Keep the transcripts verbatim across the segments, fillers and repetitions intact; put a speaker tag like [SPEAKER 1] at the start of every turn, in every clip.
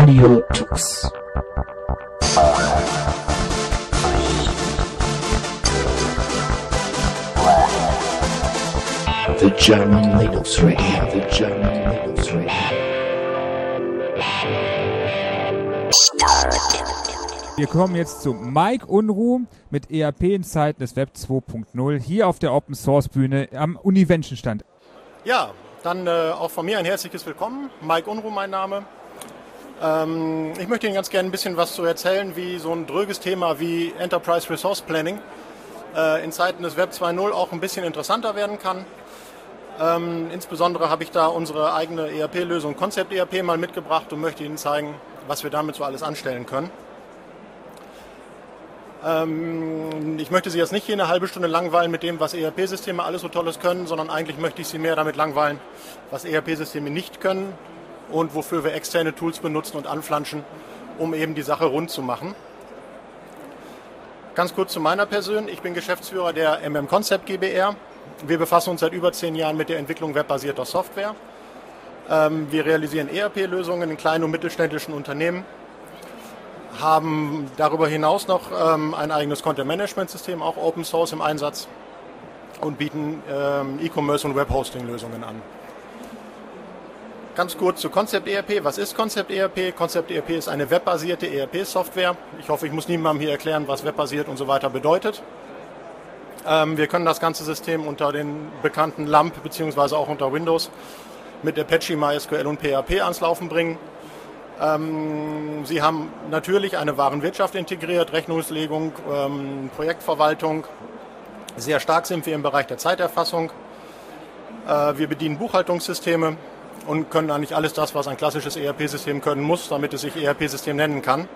[SPEAKER 1] Audio Tux. The German Linux Radio, the German Linux Radio.
[SPEAKER 2] Wir kommen jetzt zu Mike Unruh mit E R P in Zeiten des Web zwei Punkt null hier auf der Open Source Bühne am Univention Stand.
[SPEAKER 3] Ja, dann äh, auch von mir ein herzliches Willkommen. Mike Unruh mein Name. Ähm, ich möchte Ihnen ganz gerne ein bisschen was zu erzählen, wie so ein dröges Thema wie Enterprise Resource Planning äh, in Zeiten des Web zwei Punkt null auch ein bisschen interessanter werden kann. Ähm, insbesondere habe ich da unsere eigene E R P-Lösung Concept E R P mal mitgebracht und möchte Ihnen zeigen, was wir damit so alles anstellen können. Ähm, ich möchte Sie jetzt nicht hier eine halbe Stunde langweilen mit dem, was E R P-Systeme alles so Tolles können, sondern eigentlich möchte ich Sie mehr damit langweilen, was E R P-Systeme nicht können und wofür wir externe Tools benutzen und anflanschen, um eben die Sache rund zu machen. Ganz kurz zu meiner Person. Ich bin Geschäftsführer der M M Concept GbR. Wir befassen uns seit über zehn Jahren mit der Entwicklung webbasierter Software. Ähm, wir realisieren E R P-Lösungen in kleinen und mittelständischen Unternehmen, haben darüber hinaus noch ähm, ein eigenes Content-Management-System, auch Open Source im Einsatz, und bieten ähm, E-Commerce- und Web-Hosting-Lösungen an. Ganz kurz zu Concept E R P. Was ist Concept E R P? Concept E R P ist eine webbasierte E R P-Software. Ich hoffe, ich muss niemandem hier erklären, was webbasiert und so weiter bedeutet. Ähm, wir können das ganze System unter den bekannten LAMP bzw. auch unter Windows mit Apache, MySQL und P H P ans Laufen bringen. Ähm, Sie haben natürlich eine Warenwirtschaft integriert, Rechnungslegung, ähm, Projektverwaltung. Sehr stark sind wir im Bereich der Zeiterfassung. Äh, wir bedienen Buchhaltungssysteme und können eigentlich alles das, was ein klassisches E R P-System können muss, damit es sich E R P-System nennen kann.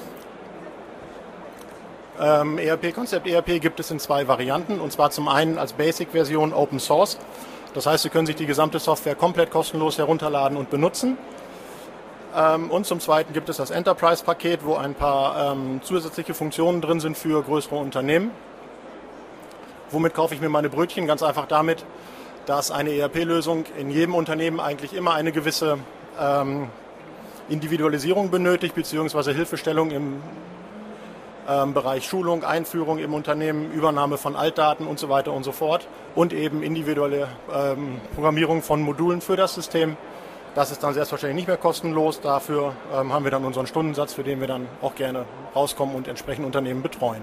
[SPEAKER 3] Ähm, E R P, Concept E R P gibt es in zwei Varianten, und zwar zum einen als Basic-Version Open Source. Das heißt, Sie können sich die gesamte Software komplett kostenlos herunterladen und benutzen. Ähm, und zum zweiten gibt es das Enterprise-Paket, wo ein paar ähm, zusätzliche Funktionen drin sind für größere Unternehmen. Womit kaufe ich mir meine Brötchen? Ganz einfach damit, dass eine E R P-Lösung in jedem Unternehmen eigentlich immer eine gewisse ähm, Individualisierung benötigt, beziehungsweise Hilfestellung im ähm, Bereich Schulung, Einführung im Unternehmen, Übernahme von Altdaten und so weiter und so fort und eben individuelle ähm, Programmierung von Modulen für das System. Das ist dann selbstverständlich nicht mehr kostenlos. Dafür ähm, haben wir dann unseren Stundensatz, für den wir dann auch gerne rauskommen und entsprechend Unternehmen betreuen.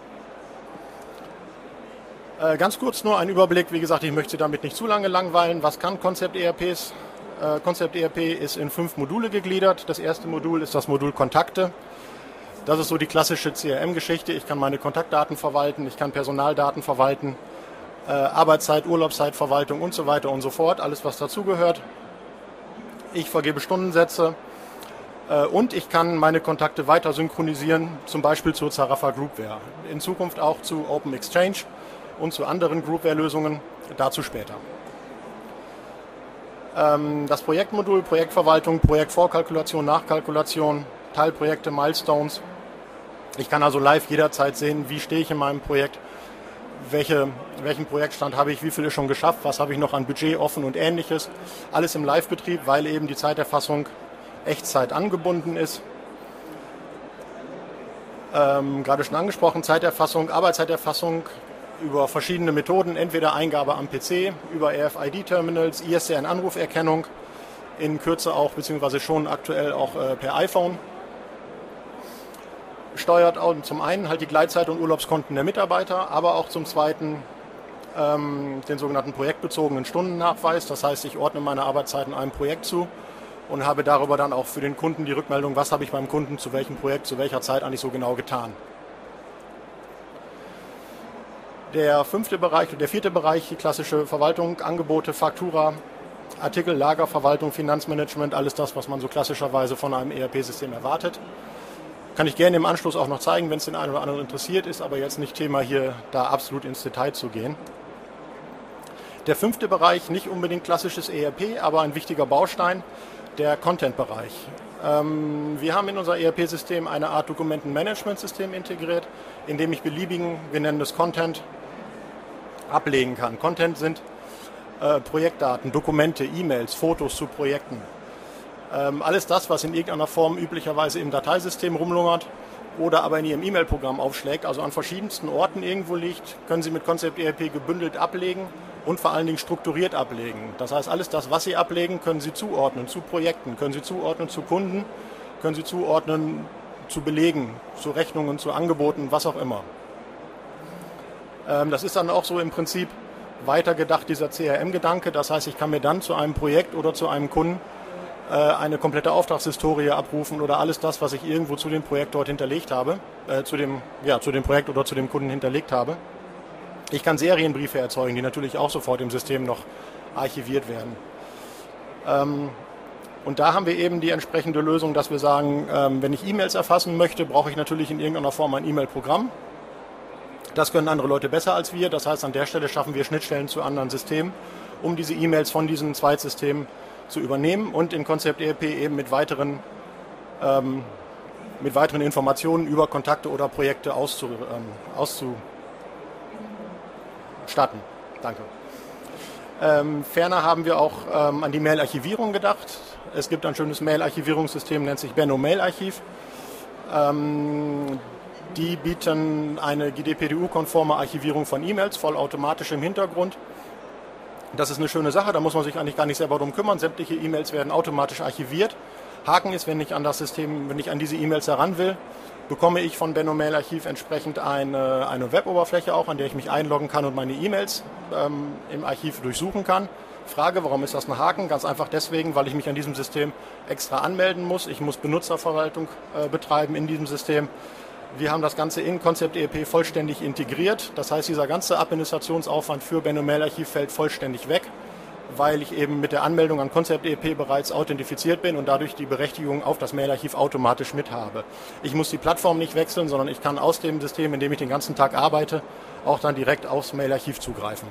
[SPEAKER 3] Äh, ganz kurz nur ein Überblick. Wie gesagt, ich möchte Sie damit nicht zu lange langweilen. Was kann Concept E R Ps? Äh, Concept E R P ist in fünf Module gegliedert. Das erste Modul ist das Modul Kontakte. Das ist so die klassische C R M-Geschichte. Ich kann meine Kontaktdaten verwalten, ich kann Personaldaten verwalten, äh, Arbeitszeit, Urlaubszeitverwaltung und so weiter und so fort. Alles, was dazugehört. Ich vergebe Stundensätze äh, und ich kann meine Kontakte weiter synchronisieren, zum Beispiel zur Zarafa Groupware. In Zukunft auch zu Open Exchange und zu anderen Groupware-Lösungen, dazu später. Ähm, das Projektmodul, Projektverwaltung, Projektvorkalkulation, Nachkalkulation, Teilprojekte, Milestones. Ich kann also live jederzeit sehen, wie stehe ich in meinem Projekt, welche, welchen Projektstand habe ich, wie viel ist schon geschafft, was habe ich noch an Budget offen und ähnliches. Alles im Live-Betrieb, weil eben die Zeiterfassung Echtzeit angebunden ist. Ähm, gerade schon angesprochen, Zeiterfassung, Arbeitszeiterfassung über verschiedene Methoden, entweder Eingabe am P C, über R F I D-Terminals, I S D N-Anruferkennung, in Kürze auch, beziehungsweise schon aktuell auch äh, per iPhone. Steuert auch zum einen halt die Gleitzeit und Urlaubskonten der Mitarbeiter, aber auch zum zweiten ähm, den sogenannten projektbezogenen Stundennachweis. Das heißt, ich ordne meine Arbeitszeiten einem Projekt zu und habe darüber dann auch für den Kunden die Rückmeldung, was habe ich beim Kunden zu welchem Projekt, zu welcher Zeit eigentlich so genau getan. Der fünfte Bereich, der vierte Bereich, die klassische Verwaltung, Angebote, Faktura, Artikel, Lagerverwaltung, Finanzmanagement, alles das, was man so klassischerweise von einem E R P-System erwartet. Kann ich gerne im Anschluss auch noch zeigen, wenn es den einen oder anderen interessiert, ist aber jetzt nicht Thema, hier da absolut ins Detail zu gehen. Der fünfte Bereich, nicht unbedingt klassisches E R P, aber ein wichtiger Baustein, der Content-Bereich. Ähm, wir haben in unser E R P-System eine Art Dokumentenmanagementsystem integriert, in dem ich beliebigen, wir nennen das Content, ablegen kann. Content sind äh, Projektdaten, Dokumente, E-Mails, Fotos zu Projekten. Ähm, alles das, was in irgendeiner Form üblicherweise im Dateisystem rumlungert oder aber in Ihrem E-Mail-Programm aufschlägt, also an verschiedensten Orten irgendwo liegt, können Sie mit Concept E R P gebündelt ablegen und vor allen Dingen strukturiert ablegen. Das heißt, alles das, was Sie ablegen, können Sie zuordnen zu Projekten, können Sie zuordnen zu Kunden, können Sie zuordnen zu Belegen, zu Rechnungen, zu Angeboten, was auch immer. Ähm, das ist dann auch so im Prinzip weitergedacht, dieser C R M-Gedanke. Das heißt, ich kann mir dann zu einem Projekt oder zu einem Kunden äh, eine komplette Auftragshistorie abrufen oder alles das, was ich irgendwo zu dem Projekt dort hinterlegt habe, äh, zu dem, ja, zu dem Projekt oder zu dem Kunden hinterlegt habe. Ich kann Serienbriefe erzeugen, die natürlich auch sofort im System noch archiviert werden. Ähm, und da haben wir eben die entsprechende Lösung, dass wir sagen, ähm, wenn ich E-Mails erfassen möchte, brauche ich natürlich in irgendeiner Form ein E-Mail-Programm. Das können andere Leute besser als wir. Das heißt, an der Stelle schaffen wir Schnittstellen zu anderen Systemen, um diese E-Mails von diesen Zweitsystemen zu übernehmen und in Concept E R P eben mit weiteren, ähm, mit weiteren Informationen über Kontakte oder Projekte auszu, ähm, auszustatten. Danke. Ähm, ferner haben wir auch ähm, an die Mail-Archivierung gedacht. Es gibt ein schönes Mail-Archivierungssystem, nennt sich Benno Mail-Archiv. Ähm, Die bieten eine G D P D U-konforme Archivierung von E-Mails, vollautomatisch im Hintergrund. Das ist eine schöne Sache, da muss man sich eigentlich gar nicht selber drum kümmern. Sämtliche E-Mails werden automatisch archiviert. Haken ist, wenn ich an das System, wenn ich an diese E-Mails heran will, bekomme ich von Benno Mail Archiv entsprechend eine, eine Web-Oberfläche auch, an der ich mich einloggen kann und meine E-Mails ähm, im Archiv durchsuchen kann. Frage, warum ist das ein Haken? Ganz einfach deswegen, weil ich mich an diesem System extra anmelden muss. Ich muss Benutzerverwaltung äh, betreiben in diesem System. Wir haben das Ganze in Concept E R P vollständig integriert. Das heißt, dieser ganze Administrationsaufwand für Benno Mail Archiv fällt vollständig weg, weil ich eben mit der Anmeldung an Concept E R P bereits authentifiziert bin und dadurch die Berechtigung auf das Mail-Archiv automatisch mit habe. Ich muss die Plattform nicht wechseln, sondern ich kann aus dem System, in dem ich den ganzen Tag arbeite, auch dann direkt aufs Mail-Archiv zugreifen.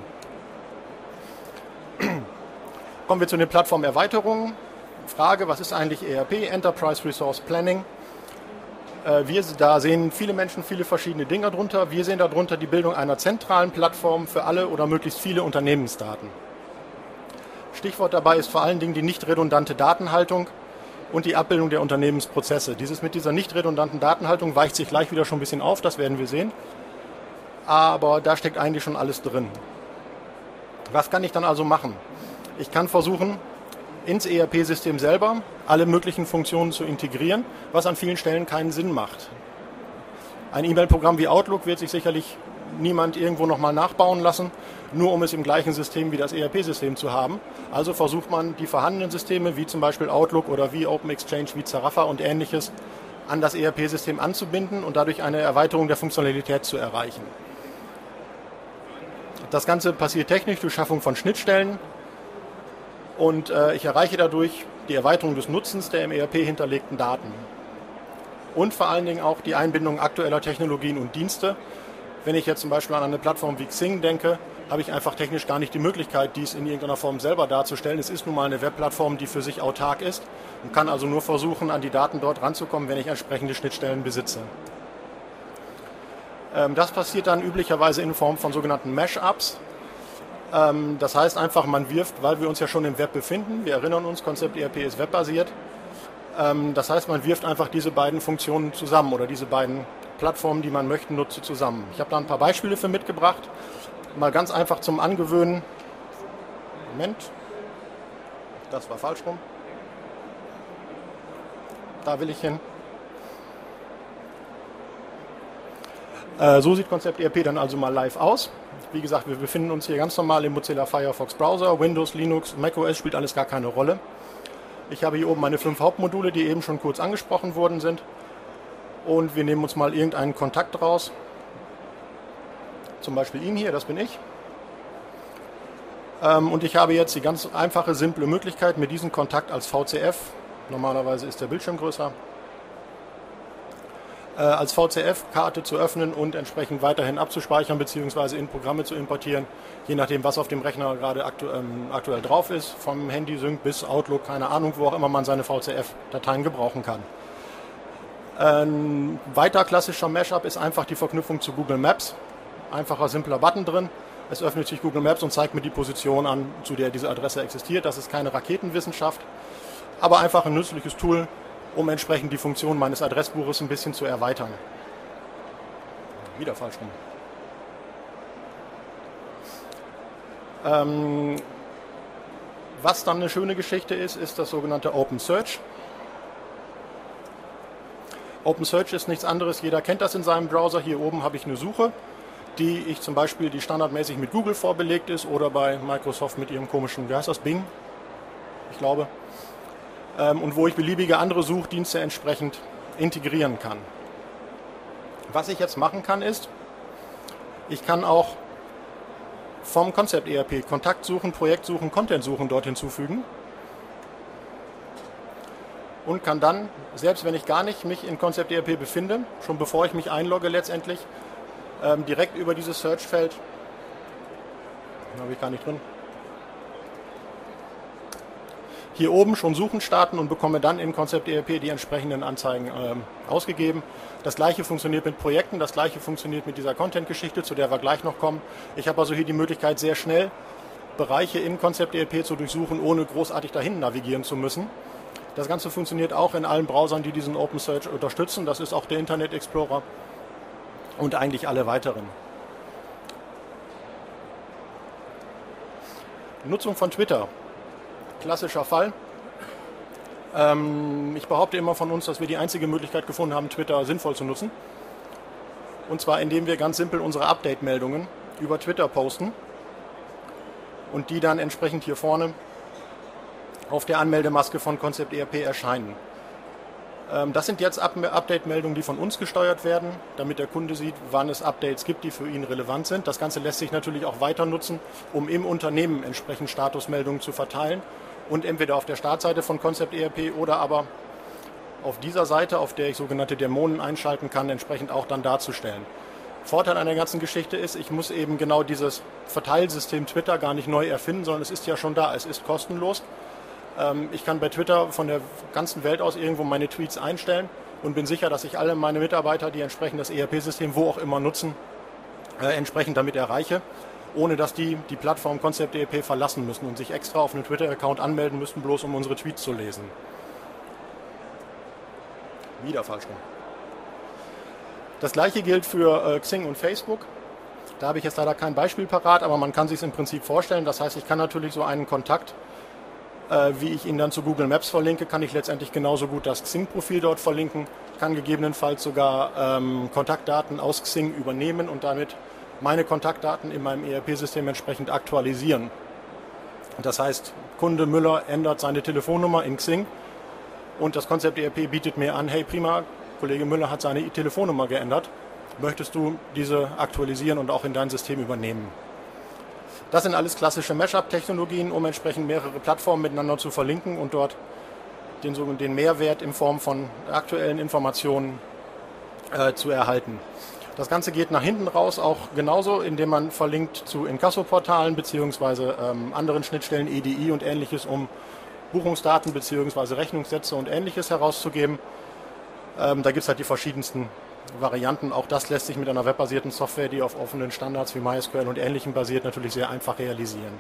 [SPEAKER 3] Kommen wir zu den Plattformerweiterungen. Frage, was ist eigentlich E R P? Enterprise Resource Planning. Wir, da sehen viele Menschen viele verschiedene Dinge drunter. Wir sehen darunter die Bildung einer zentralen Plattform für alle oder möglichst viele Unternehmensdaten. Stichwort dabei ist vor allen Dingen die nicht redundante Datenhaltung und die Abbildung der Unternehmensprozesse. Dieses mit dieser nicht redundanten Datenhaltung weicht sich gleich wieder schon ein bisschen auf, das werden wir sehen. Aber da steckt eigentlich schon alles drin. Was kann ich dann also machen? Ich kann versuchen, ins E R P-System selber alle möglichen Funktionen zu integrieren, was an vielen Stellen keinen Sinn macht. Ein E-Mail-Programm wie Outlook wird sich sicherlich niemand irgendwo nochmal nachbauen lassen, nur um es im gleichen System wie das E R P-System zu haben. Also versucht man, die vorhandenen Systeme, wie zum Beispiel Outlook oder wie Open Exchange, wie Zarafa und ähnliches, an das E R P-System anzubinden und dadurch eine Erweiterung der Funktionalität zu erreichen. Das Ganze passiert technisch durch Schaffung von Schnittstellen. Und äh, ich erreiche dadurch die Erweiterung des Nutzens der im E R P hinterlegten Daten. Und vor allen Dingen auch die Einbindung aktueller Technologien und Dienste. Wenn ich jetzt zum Beispiel an eine Plattform wie Xing denke, habe ich einfach technisch gar nicht die Möglichkeit, dies in irgendeiner Form selber darzustellen. Es ist nun mal eine Webplattform, die für sich autark ist und kann also nur versuchen, an die Daten dort ranzukommen, wenn ich entsprechende Schnittstellen besitze. Ähm, das passiert dann üblicherweise in Form von sogenannten Mashups. Das heißt einfach, man wirft, weil wir uns ja schon im Web befinden, wir erinnern uns, Concept E R P ist webbasiert, das heißt, man wirft einfach diese beiden Funktionen zusammen oder diese beiden Plattformen, die man möchte, nutze zusammen. Ich habe da ein paar Beispiele für mitgebracht, mal ganz einfach zum Angewöhnen. Moment, das war falsch rum. Da will ich hin. So sieht Concept E R P dann also mal live aus. Wie gesagt, wir befinden uns hier ganz normal im Mozilla Firefox Browser, Windows, Linux, macOS spielt alles gar keine Rolle. Ich habe hier oben meine fünf Hauptmodule, die eben schon kurz angesprochen worden sind. Und wir nehmen uns mal irgendeinen Kontakt raus. Zum Beispiel ihn hier, das bin ich. Und ich habe jetzt die ganz einfache, simple Möglichkeit, mir diesen Kontakt als V C F, normalerweise ist der Bildschirm größer, als V C F-Karte zu öffnen und entsprechend weiterhin abzuspeichern bzw. in Programme zu importieren, je nachdem, was auf dem Rechner gerade aktu ähm, aktuell drauf ist, vom Handy-Sync bis Outlook, keine Ahnung, wo auch immer man seine V C F-Dateien gebrauchen kann. Ein weiter klassischer Mashup ist einfach die Verknüpfung zu Google Maps. Einfacher, simpler Button drin. Es öffnet sich Google Maps und zeigt mir die Position an, zu der diese Adresse existiert. Das ist keine Raketenwissenschaft. aber einfach ein nützliches Tool, um entsprechend die Funktion meines Adressbuches ein bisschen zu erweitern. Wieder falsch rum. Ähm, was dann eine schöne Geschichte ist, ist das sogenannte Open Search. Open Search ist nichts anderes, jeder kennt das in seinem Browser. Hier oben habe ich eine Suche, die ich zum Beispiel, die standardmäßig mit Google vorbelegt ist oder bei Microsoft mit ihrem komischen, wie heißt das, Bing, ich glaube, ähm, und wo ich beliebige andere Suchdienste entsprechend integrieren kann. Was ich jetzt machen kann ist, ich kann auch vom Concept E R P Kontaktsuchen, Projektsuchen, Contentsuchen dort hinzufügen und kann dann, selbst wenn ich gar nicht mich in Concept E R P befinde, schon bevor ich mich einlogge letztendlich, ähm, direkt über dieses Search-Feld, da habe ich gar nicht drin, hier oben schon Suchen starten und bekomme dann in Concept E R P die entsprechenden Anzeigen ähm, ausgegeben. Das gleiche funktioniert mit Projekten, das gleiche funktioniert mit dieser Content-Geschichte, zu der wir gleich noch kommen. Ich habe also hier die Möglichkeit, sehr schnell Bereiche in Concept E R P zu durchsuchen, ohne großartig dahin navigieren zu müssen. Das Ganze funktioniert auch in allen Browsern, die diesen Open Search unterstützen. Das ist auch der Internet Explorer und eigentlich alle weiteren. Nutzung von Twitter. Klassischer Fall. Ähm, ich behaupte immer von uns, dass wir die einzige Möglichkeit gefunden haben, Twitter sinnvoll zu nutzen. Und zwar indem wir ganz simpel unsere Update-Meldungen über Twitter posten und die dann entsprechend hier vorne auf der Anmeldemaske von Concept E R P erscheinen. Ähm, das sind jetzt Update-Meldungen, die von uns gesteuert werden, damit der Kunde sieht, wann es Updates gibt, die für ihn relevant sind. Das Ganze lässt sich natürlich auch weiter nutzen, um im Unternehmen entsprechend Statusmeldungen zu verteilen und entweder auf der Startseite von Concept E R P oder aber auf dieser Seite, auf der ich sogenannte Dämonen einschalten kann, entsprechend auch dann darzustellen. Vorteil an der ganzen Geschichte ist, ich muss eben genau dieses Verteilsystem Twitter gar nicht neu erfinden, sondern es ist ja schon da, es ist kostenlos. Ich kann bei Twitter von der ganzen Welt aus irgendwo meine Tweets einstellen und bin sicher, dass ich alle meine Mitarbeiter, die entsprechend das E R P-System wo auch immer nutzen, äh, entsprechend damit erreiche, ohne dass die die Plattform Concept E R P verlassen müssen und sich extra auf einen Twitter-Account anmelden müssten, bloß um unsere Tweets zu lesen. Wieder falsch rum. Das gleiche gilt für äh, Xing und Facebook. Da habe ich jetzt leider kein Beispiel parat, aber man kann sich es im Prinzip vorstellen. Das heißt, ich kann natürlich so einen Kontakt, wie ich ihn dann zu Google Maps verlinke, kann ich letztendlich genauso gut das Xing-Profil dort verlinken, kann gegebenenfalls sogar ähm, Kontaktdaten aus Xing übernehmen und damit meine Kontaktdaten in meinem E R P-System entsprechend aktualisieren. Das heißt, Kunde Müller ändert seine Telefonnummer in Xing und das Concept E R P bietet mir an, hey prima, Kollege Müller hat seine Telefonnummer geändert, möchtest du diese aktualisieren und auch in dein System übernehmen? Das sind alles klassische Mashup-Technologien, um entsprechend mehrere Plattformen miteinander zu verlinken und dort den, den Mehrwert in Form von aktuellen Informationen äh, zu erhalten. Das Ganze geht nach hinten raus auch genauso, indem man verlinkt zu Inkasso-Portalen bzw. ähm, anderen Schnittstellen, E D I und ähnliches, um Buchungsdaten bzw. Rechnungssätze und ähnliches herauszugeben. Ähm, da gibt es halt die verschiedensten Varianten. Auch das lässt sich mit einer webbasierten Software, die auf offenen Standards wie MySQL und Ähnlichem basiert, natürlich sehr einfach realisieren.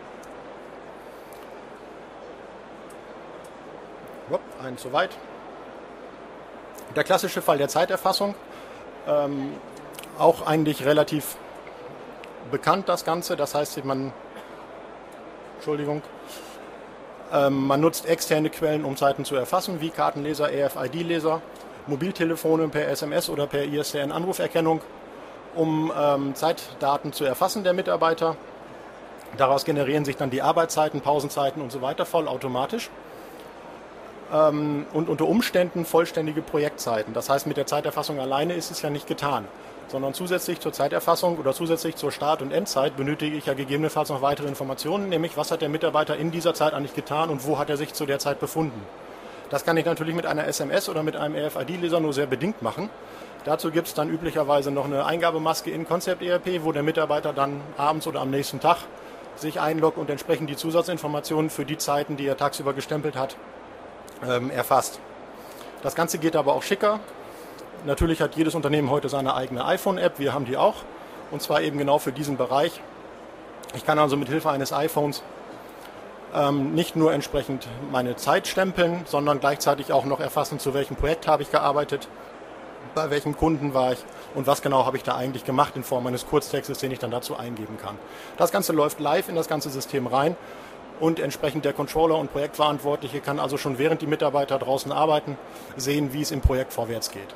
[SPEAKER 3] Upp, ein zu weit. Der klassische Fall der Zeiterfassung. Ähm, auch eigentlich relativ bekannt das Ganze. Das heißt, man, Entschuldigung, ähm, man nutzt externe Quellen, um Zeiten zu erfassen, wie Kartenleser, R F I D-Leser, Mobiltelefone per S M S oder per I S D N-Anruferkennung, um ähm, Zeitdaten zu erfassen der Mitarbeiter. Daraus generieren sich dann die Arbeitszeiten, Pausenzeiten und so weiter vollautomatisch. Ähm, und unter Umständen vollständige Projektzeiten. Das heißt, mit der Zeiterfassung alleine ist es ja nicht getan, sondern zusätzlich zur Zeiterfassung oder zusätzlich zur Start- und Endzeit benötige ich ja gegebenenfalls noch weitere Informationen, nämlich was hat der Mitarbeiter in dieser Zeit eigentlich getan und wo hat er sich zu der Zeit befunden. Das kann ich natürlich mit einer S M S oder mit einem R F I D-Leser nur sehr bedingt machen. Dazu gibt es dann üblicherweise noch eine Eingabemaske in Concept E R P, wo der Mitarbeiter dann abends oder am nächsten Tag sich einloggt und entsprechend die Zusatzinformationen für die Zeiten, die er tagsüber gestempelt hat, ähm, erfasst. Das Ganze geht aber auch schicker. Natürlich hat jedes Unternehmen heute seine eigene iPhone-App, wir haben die auch, und zwar eben genau für diesen Bereich. Ich kann also mit Hilfe eines iPhones Ähm, nicht nur entsprechend meine Zeit stempeln, sondern gleichzeitig auch noch erfassen, zu welchem Projekt habe ich gearbeitet, bei welchem Kunden war ich und was genau habe ich da eigentlich gemacht in Form eines Kurztextes, den ich dann dazu eingeben kann. Das Ganze läuft live in das ganze System rein und entsprechend der Controller und Projektverantwortliche kann also schon während die Mitarbeiter draußen arbeiten, sehen, wie es im Projekt vorwärts geht.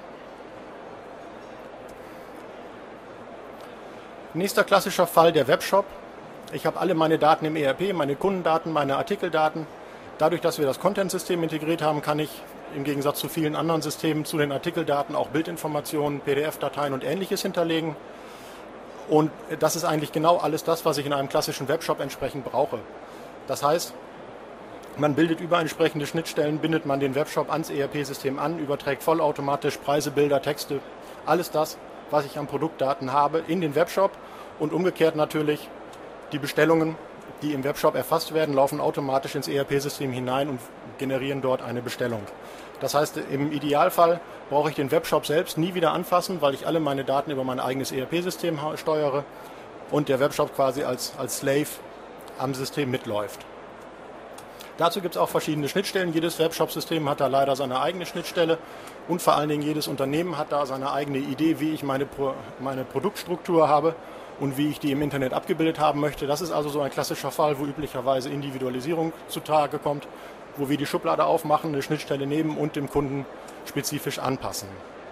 [SPEAKER 3] Nächster klassischer Fall, der Webshop. Ich habe alle meine Daten im E R P, meine Kundendaten, meine Artikeldaten. Dadurch, dass wir das Content-System integriert haben, kann ich im Gegensatz zu vielen anderen Systemen zu den Artikeldaten auch Bildinformationen, P D F-Dateien und Ähnliches hinterlegen. Und das ist eigentlich genau alles das, was ich in einem klassischen Webshop entsprechend brauche. Das heißt, man bildet über entsprechende Schnittstellen, bindet man den Webshop ans E R P-System an, überträgt vollautomatisch Preise, Bilder, Texte, alles das, was ich an Produktdaten habe, in den Webshop und umgekehrt natürlich die Bestellungen, die im Webshop erfasst werden, laufen automatisch ins E R P-System hinein und generieren dort eine Bestellung. Das heißt, im Idealfall brauche ich den Webshop selbst nie wieder anfassen, weil ich alle meine Daten über mein eigenes E R P-System steuere und der Webshop quasi als, als Slave am System mitläuft. Dazu gibt es auch verschiedene Schnittstellen. Jedes Webshop-System hat da leider seine eigene Schnittstelle und vor allen Dingen jedes Unternehmen hat da seine eigene Idee, wie ich meine, Pro, meine Produktstruktur habe und wie ich die im Internet abgebildet haben möchte. Das ist also so ein klassischer Fall, wo üblicherweise Individualisierung zutage kommt, wo wir die Schublade aufmachen, eine Schnittstelle nehmen und dem Kunden spezifisch anpassen.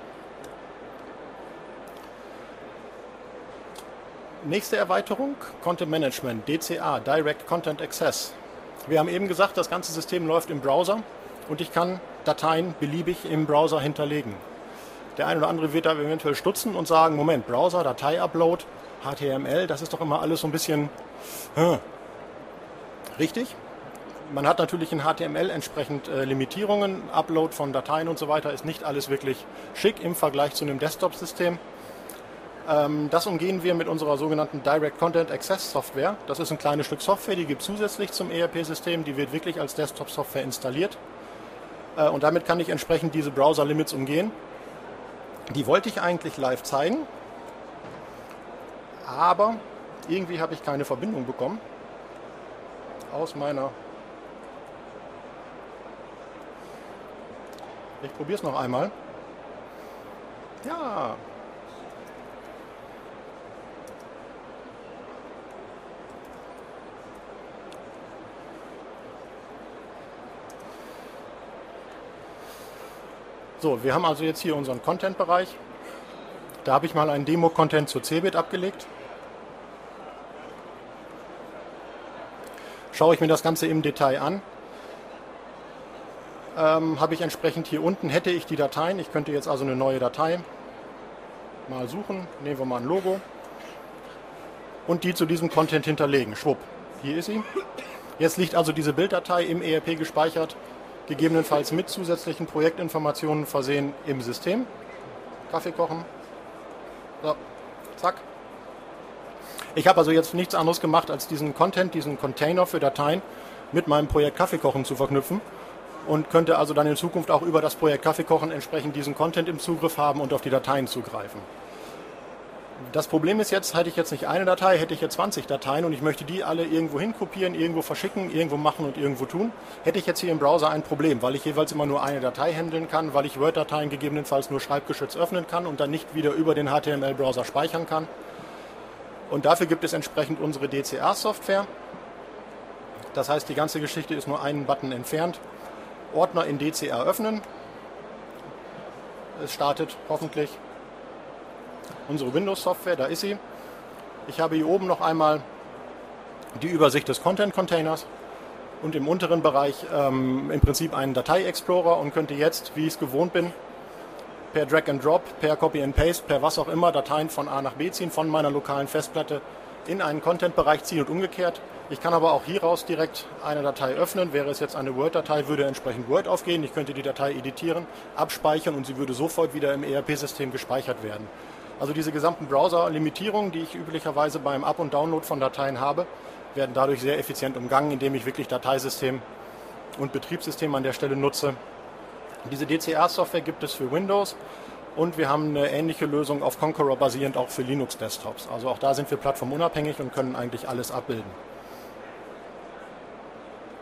[SPEAKER 3] Nächste Erweiterung, Content Management, D C A, Direct Content Access. Wir haben eben gesagt, das ganze System läuft im Browser und ich kann Dateien beliebig im Browser hinterlegen. Der eine oder andere wird da eventuell stutzen und sagen, Moment, Browser, Datei-Upload, H T M L, das ist doch immer alles so ein bisschen hm. richtig. Man hat natürlich in H T M L entsprechend äh, Limitierungen, Upload von Dateien und so weiter ist nicht alles wirklich schick im Vergleich zu einem Desktop-System. Ähm, das umgehen wir mit unserer sogenannten Direct Content Access Software. Das ist ein kleines Stück Software, die gibt es zusätzlich zum E R P-System, die wird wirklich als Desktop-Software installiert. Äh, und damit kann ich entsprechend diese Browser-Limits umgehen. Die wollte ich eigentlich live zeigen, aber irgendwie habe ich keine Verbindung bekommen aus meiner... Ich probiere es noch einmal. Ja. So, wir haben also jetzt hier unseren Content-Bereich. Da habe ich mal einen Demo-Content zu Cebit abgelegt. Schaue ich mir das Ganze im Detail an. Ähm, habe ich entsprechend hier unten, hätte ich die Dateien. Ich könnte jetzt also eine neue Datei mal suchen. Nehmen wir mal ein Logo. Und die zu diesem Content hinterlegen. Schwupp, hier ist sie. Jetzt liegt also diese Bilddatei im E R P gespeichert. Gegebenenfalls mit zusätzlichen Projektinformationen versehen im System. Kaffee kochen. So, zack. Ich habe also jetzt nichts anderes gemacht, als diesen Content, diesen Container für Dateien mit meinem Projekt Kaffee kochen zu verknüpfen und könnte also dann in Zukunft auch über das Projekt Kaffee kochen entsprechend diesen Content im Zugriff haben und auf die Dateien zugreifen. Das Problem ist jetzt, hätte ich jetzt nicht eine Datei, hätte ich jetzt zwanzig Dateien und ich möchte die alle irgendwo hinkopieren, irgendwo verschicken, irgendwo machen und irgendwo tun, hätte ich jetzt hier im Browser ein Problem, weil ich jeweils immer nur eine Datei handeln kann, weil ich Word-Dateien gegebenenfalls nur schreibgeschützt öffnen kann und dann nicht wieder über den H T M L-Browser speichern kann. Und dafür gibt es entsprechend unsere D C A-Software. Das heißt, die ganze Geschichte ist nur einen Button entfernt. Ordner in D C A öffnen. Es startet hoffentlich unsere Windows-Software, da ist sie. Ich habe hier oben noch einmal die Übersicht des Content-Containers und im unteren Bereich ähm, im Prinzip einen Datei-Explorer und könnte jetzt, wie ich es gewohnt bin, per Drag and Drop, per Copy and Paste, per was auch immer Dateien von A nach B ziehen, von meiner lokalen Festplatte in einen Content-Bereich ziehen und umgekehrt. Ich kann aber auch hieraus direkt eine Datei öffnen. Wäre es jetzt eine Word-Datei, würde entsprechend Word aufgehen. Ich könnte die Datei editieren, abspeichern und sie würde sofort wieder im E R P-System gespeichert werden. Also diese gesamten Browser-Limitierungen, die ich üblicherweise beim Up- und Download von Dateien habe, werden dadurch sehr effizient umgangen, indem ich wirklich Dateisystem und Betriebssystem an der Stelle nutze. Diese D C A-Software gibt es für Windows und wir haben eine ähnliche Lösung auf Konqueror basierend auch für Linux-Desktops. Also auch da sind wir plattformunabhängig und können eigentlich alles abbilden.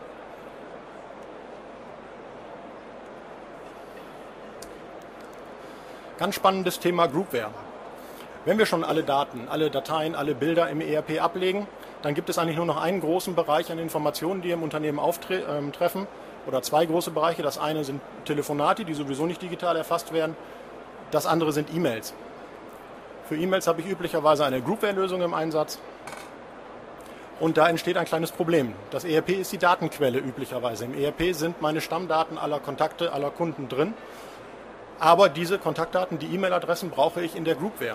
[SPEAKER 3] Ganz spannendes Thema Groupware. Wenn wir schon alle Daten, alle Dateien, alle Bilder im E R P ablegen, dann gibt es eigentlich nur noch einen großen Bereich an Informationen, die im Unternehmen auftreffen, oder zwei große Bereiche. Das eine sind Telefonate, die sowieso nicht digital erfasst werden. Das andere sind E-Mails. Für E-Mails habe ich üblicherweise eine Groupware-Lösung im Einsatz. Und da entsteht ein kleines Problem. Das E R P ist die Datenquelle üblicherweise. Im E R P sind meine Stammdaten aller Kontakte, aller Kunden drin. Aber diese Kontaktdaten, die E-Mail-Adressen, brauche ich in der Groupware.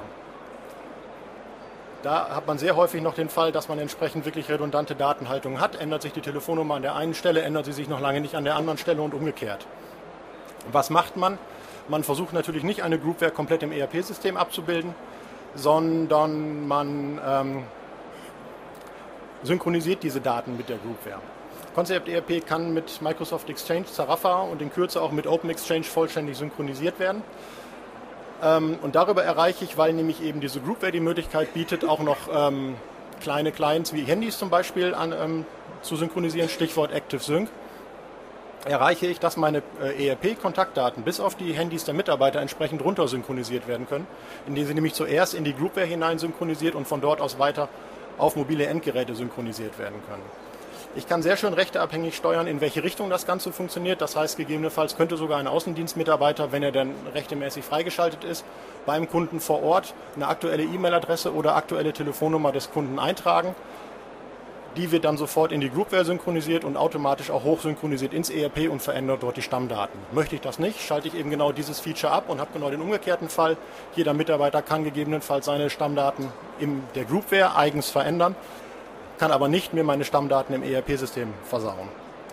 [SPEAKER 3] Da hat man sehr häufig noch den Fall, dass man entsprechend wirklich redundante Datenhaltung hat. Ändert sich die Telefonnummer an der einen Stelle, ändert sie sich noch lange nicht an der anderen Stelle und umgekehrt. Was macht man? Man versucht natürlich nicht eine Groupware komplett im E R P-System abzubilden, sondern man ähm, synchronisiert diese Daten mit der Groupware. Concept E R P kann mit Microsoft Exchange, Zarafa und in Kürze auch mit Open Exchange vollständig synchronisiert werden. Ähm, und darüber erreiche ich, weil nämlich eben diese Groupware die Möglichkeit bietet, auch noch ähm, kleine Clients wie Handys zum Beispiel an, ähm, zu synchronisieren, Stichwort Active Sync, erreiche ich, dass meine äh, E R P-Kontaktdaten bis auf die Handys der Mitarbeiter entsprechend runter synchronisiert werden können, indem sie nämlich zuerst in die Groupware hinein synchronisiert und von dort aus weiter auf mobile Endgeräte synchronisiert werden können. Ich kann sehr schön rechteabhängig steuern, in welche Richtung das Ganze funktioniert. Das heißt, gegebenenfalls könnte sogar ein Außendienstmitarbeiter, wenn er dann rechtemäßig freigeschaltet ist, beim Kunden vor Ort eine aktuelle E-Mail-Adresse oder aktuelle Telefonnummer des Kunden eintragen. Die wird dann sofort in die Groupware synchronisiert und automatisch auch hochsynchronisiert ins E R P und verändert dort die Stammdaten. Möchte ich das nicht, schalte ich eben genau dieses Feature ab und habe genau den umgekehrten Fall. Jeder Mitarbeiter kann gegebenenfalls seine Stammdaten in der Groupware eigens verändern, kann aber nicht mehr meine Stammdaten im E R P-System versauen.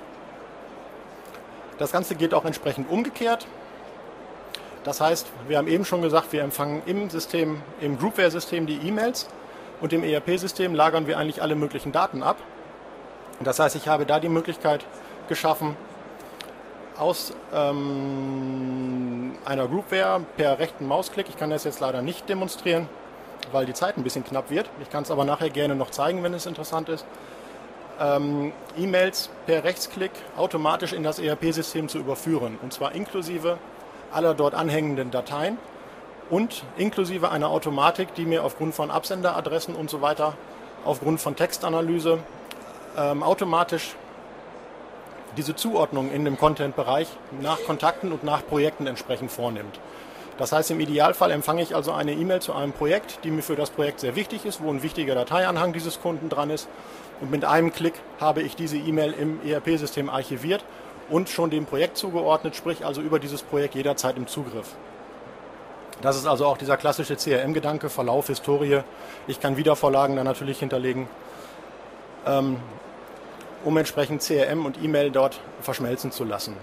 [SPEAKER 3] Das Ganze geht auch entsprechend umgekehrt. Das heißt, wir haben eben schon gesagt, wir empfangen im System, im Groupware-System die E-Mails und im E R P-System lagern wir eigentlich alle möglichen Daten ab. Das heißt, ich habe da die Möglichkeit geschaffen, aus ähm, einer Groupware per rechten Mausklick, ich kann das jetzt leider nicht demonstrieren, weil die Zeit ein bisschen knapp wird. Ich kann es aber nachher gerne noch zeigen, wenn es interessant ist. Ähm, E-Mails per Rechtsklick automatisch in das E R P-System zu überführen. Und zwar inklusive aller dort anhängenden Dateien und inklusive einer Automatik, die mir aufgrund von Absenderadressen und so weiter, aufgrund von Textanalyse ähm, automatisch diese Zuordnung in dem Content-Bereich nach Kontakten und nach Projekten entsprechend vornimmt. Das heißt, im Idealfall empfange ich also eine E-Mail zu einem Projekt, die mir für das Projekt sehr wichtig ist, wo ein wichtiger Dateianhang dieses Kunden dran ist. Und mit einem Klick habe ich diese E-Mail im E R P-System archiviert und schon dem Projekt zugeordnet, sprich also über dieses Projekt jederzeit im Zugriff. Das ist also auch dieser klassische C R M-Gedanke, Verlauf, Historie. Ich kann Wiedervorlagen dann natürlich hinterlegen, ähm, um entsprechend C R M und E-Mail dort verschmelzen zu lassen.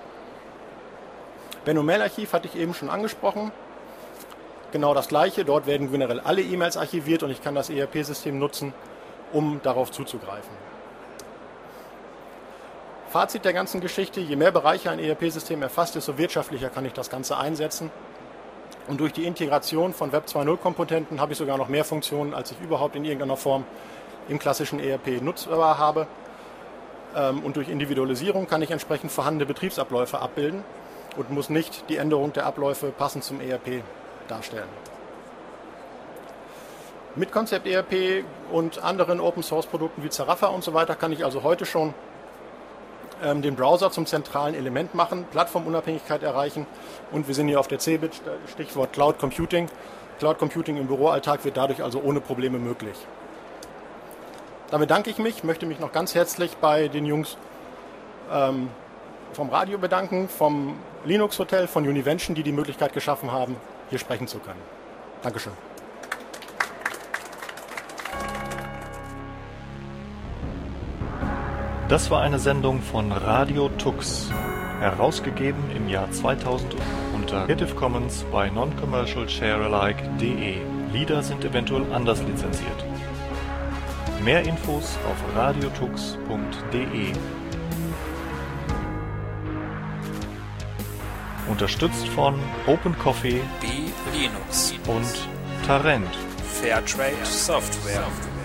[SPEAKER 3] Benno Mail-Archiv hatte ich eben schon angesprochen. Genau das gleiche, dort werden generell alle E-Mails archiviert und ich kann das E R P-System nutzen, um darauf zuzugreifen. Fazit der ganzen Geschichte: Je mehr Bereiche ein E R P-System erfasst, desto wirtschaftlicher kann ich das Ganze einsetzen. Und durch die Integration von Web zwei Punkt null-Komponenten habe ich sogar noch mehr Funktionen, als ich überhaupt in irgendeiner Form im klassischen E R P nutzbar habe. Und durch Individualisierung kann ich entsprechend vorhandene Betriebsabläufe abbilden und muss nicht die Änderung der Abläufe passend zum E R P darstellen. Mit Concept E R P und anderen Open-Source-Produkten wie Zarafa und so weiter kann ich also heute schon ähm, den Browser zum zentralen Element machen, Plattformunabhängigkeit erreichen und wir sind hier auf der C eBIT, Stichwort Cloud Computing. Cloud Computing im Büroalltag wird dadurch also ohne Probleme möglich. Damit danke ich mich, möchte mich noch ganz herzlich bei den Jungs ähm, vom Radio bedanken, vom Linux Hotel, von Univention, die die Möglichkeit geschaffen haben, hier sprechen zu können. Dankeschön.
[SPEAKER 4] Das war eine Sendung von Radio Tux, herausgegeben im Jahr zweitausend unter Creative Commons bei non-commercial sharealike punkt de. Lieder sind eventuell anders lizenziert. Mehr Infos auf radiotux punkt de. Unterstützt von Open Coffee,
[SPEAKER 5] B Linux
[SPEAKER 4] und Tarent.
[SPEAKER 5] Fairtrade Software.